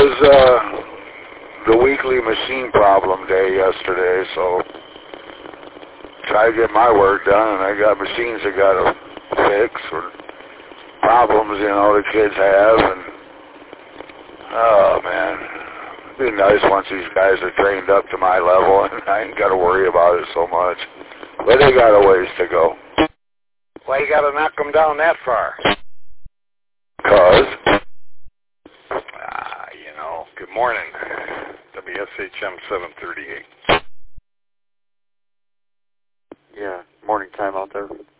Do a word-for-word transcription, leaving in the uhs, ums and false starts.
was uh, the weekly machine problem day yesterday, so try to get my work done, and I got machines I got to fix or problems, you know, the kids have, and oh man, it'd be nice once these guys are trained up to my level, and I ain't got to worry about it so much. But they got a ways to go. Why you got to knock them down that far? Cause. Ah, you know. Good morning. W S H M seven thirty-eight. Yeah, morning time out there.